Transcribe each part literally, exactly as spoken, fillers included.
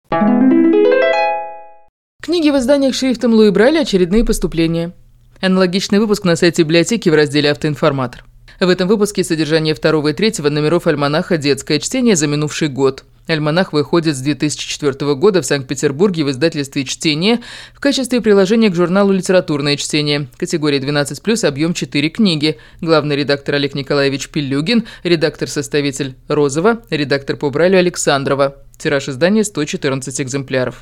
Книги в изданиях шрифтом Луи Брайля «Очередные поступления». Аналогичный выпуск на сайте библиотеки в разделе «Автоинформатор». В этом выпуске содержание второго и третьего номеров альманаха «Детское чтение» за минувший год. Альманах выходит с две тысячи четвёртого года в Санкт-Петербурге в издательстве «Чтение» в качестве приложения к журналу «Литературное чтение». Категория двенадцать плюс, объем четыре книги. Главный редактор Олег Николаевич Пилюгин, редактор-составитель Розова, редактор по Брайлю Александрова. Тираж издания сто четырнадцать экземпляров.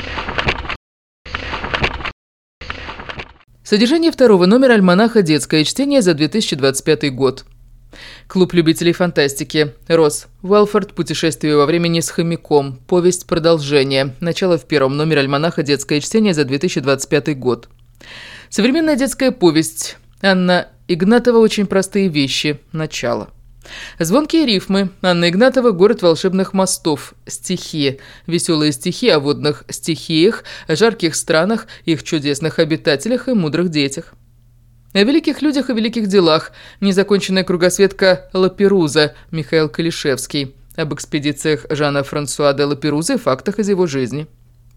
Содержание второго номера альманаха «Детское чтение» за две тысячи двадцать пятый год. Клуб любителей фантастики. Росс. Уэлфорд. Путешествие во времени с хомяком. Повесть. Продолжение. Начало в первом номере альманаха «Детское чтение» за две тысячи двадцать пятый год. Современная детская повесть. Анна Игнатова «Очень простые вещи». Начало. Звонкие рифмы. Анна Игнатова «Город волшебных мостов». Стихи. Веселые стихи о водных стихиях, жарких странах, их чудесных обитателях и мудрых детях. О великих людях и великих делах. Незаконченная кругосветка Лаперуза. Михаил Калишевский. Об экспедициях Жана Франсуа де Лаперуза и фактах из его жизни.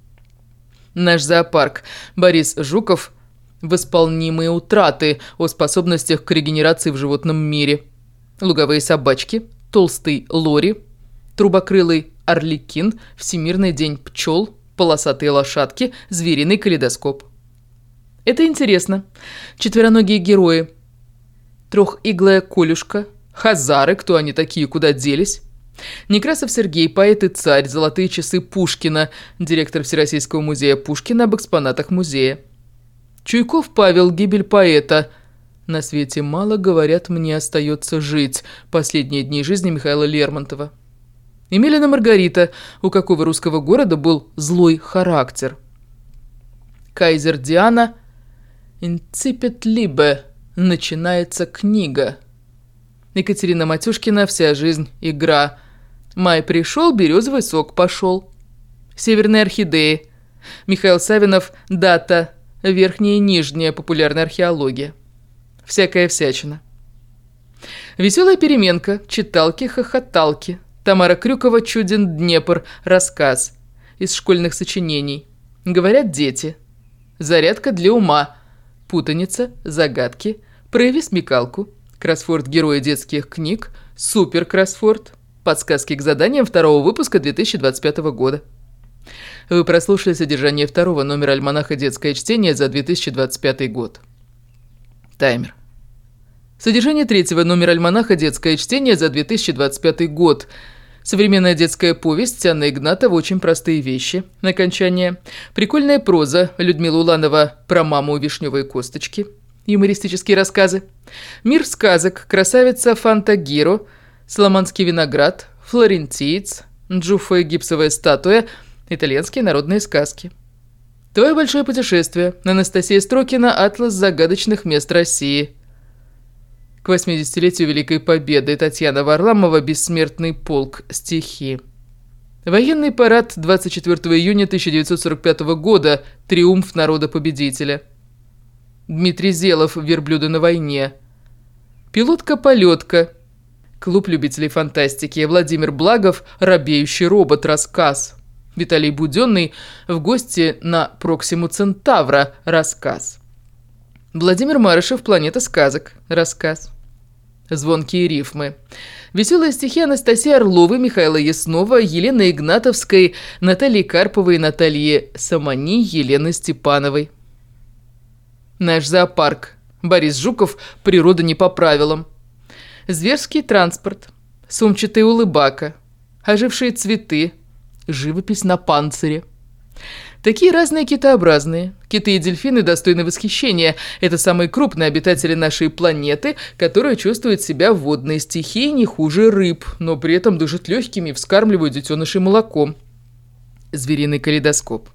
Наш зоопарк. Борис Жуков. Восполнимые утраты. О способностях к регенерации в животном мире. Луговые собачки, толстый лори, трубокрылый орликин, всемирный день пчел, полосатые лошадки, звериный калейдоскоп. Это интересно. Четвероногие герои, трехиглая колюшка, хазары, кто они такие, куда делись, Некрасов Сергей, поэт и царь, золотые часы Пушкина, директор Всероссийского музея Пушкина, об экспонатах музея. Чуйков Павел, гибель поэта. На свете мало, говорят, мне остается жить. Последние дни жизни Михаила Лермонтова. Емелина Маргарита. У какого русского города был злой характер? Кайзер Диана. Инципит либе. Начинается книга. Екатерина Матюшкина. Вся жизнь игра. Май пришел, березовый сок пошел. Северные орхидеи. Михаил Савинов. Дата. Верхняя и нижняя. Популярная археология. Всякая всячина. Веселая переменка. Читалки-хохоталки. Тамара Крюкова. Чуден Днепр. Рассказ. Из школьных сочинений. Говорят дети. Зарядка для ума. Путаница. Загадки. Прояви смекалку. Кроссворд героя детских книг. Супер-кроссворд. Подсказки к заданиям второго выпуска две тысячи двадцать пятого года. Вы прослушали содержание второго номера альманаха «Детское чтение» за две тысячи двадцать пятый год. Таймер. Содержание третьего номера альманаха «Детское чтение» за две тысячи двадцать пятый год. Современная детская повесть Анны Игнатова «Очень простые вещи». Окончание. Прикольная проза Людмила Уланова «Про маму и вишневые косточки». Юмористические рассказы. Мир сказок. Красавица Фантагиро. Соломанский виноград. Флорентиец. Джуффа и гипсовая статуя. Итальянские народные сказки. Твое большое путешествие. Анастасия Строкина. Атлас загадочных мест России. К восьмидесятилетию Великой Победы. Татьяна Варламова. Бессмертный полк. Стихи. Военный парад двадцать четвёртого июня тысяча девятьсот сорок пятого года. Триумф народа-победителя. Дмитрий Зелов. Верблюды на войне. Пилотка-полетка. Клуб любителей фантастики. Владимир Благов. Робеющий робот. Рассказ. Виталий Буденный. В гости на Проксиму Центавра. Рассказ. Владимир Марышев. Планета сказок. Рассказ. Звонкие рифмы. Веселые стихи Анастасии Орловой, Михаила Яснова, Елены Игнатовской, Натальи Карповой, Натальи Самани, Елены Степановой. Наш зоопарк. Борис Жуков. Природа не по правилам. Зверский транспорт. Сумчатый улыбака. Ожившие цветы. Живопись на панцире. Такие разные китообразные. Киты и дельфины достойны восхищения. Это самые крупные обитатели нашей планеты, которые чувствуют себя в водной стихии не хуже рыб, но при этом дышат легкими и вскармливают детенышей молоком. Звериный калейдоскоп.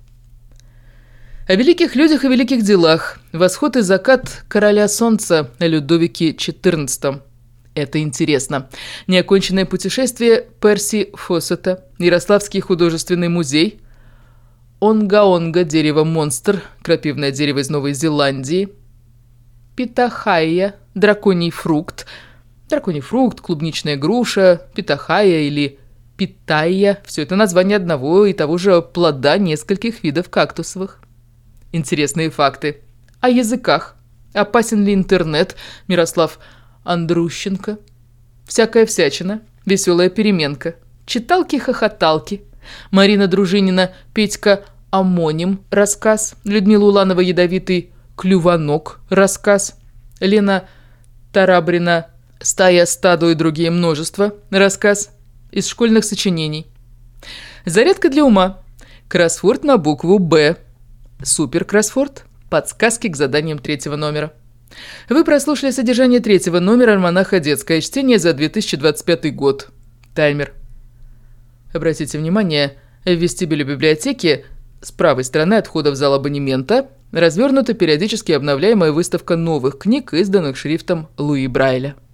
О великих людях и великих делах. Восход и закат короля солнца о Людовике четырнадцатом. Это интересно. Неоконченное путешествие Перси Фоссета. Ярославский художественный музей. Онга-онга, дерево-монстр, крапивное дерево из Новой Зеландии. Питахайя, драконий фрукт. Драконий фрукт, клубничная груша, питахайя или питайя – все это название одного и того же плода нескольких видов кактусовых. Интересные факты. О языках. Опасен ли интернет? Мирослав Андрущенко. Всякая всячина. Веселая переменка. Читалки-хохоталки. Марина Дружинина. Петька Амоним. Рассказ. Людмила Уланова. Ядовитый клювонок. Рассказ. Лена Тарабрина. Стая, стадо и другие множества. Рассказ. Из школьных сочинений. Зарядка для ума. Кроссворд на букву «Б». Суперкроссворд. Подсказки к заданиям третьего номера. Вы прослушали содержание третьего номера «Альманаха. Детское чтение» за две тысячи двадцать пятый год. Таймер. Обратите внимание, в вестибюле библиотеки с правой стороны от входа в зал абонемента развернута периодически обновляемая выставка новых книг, изданных шрифтом Луи Брайля.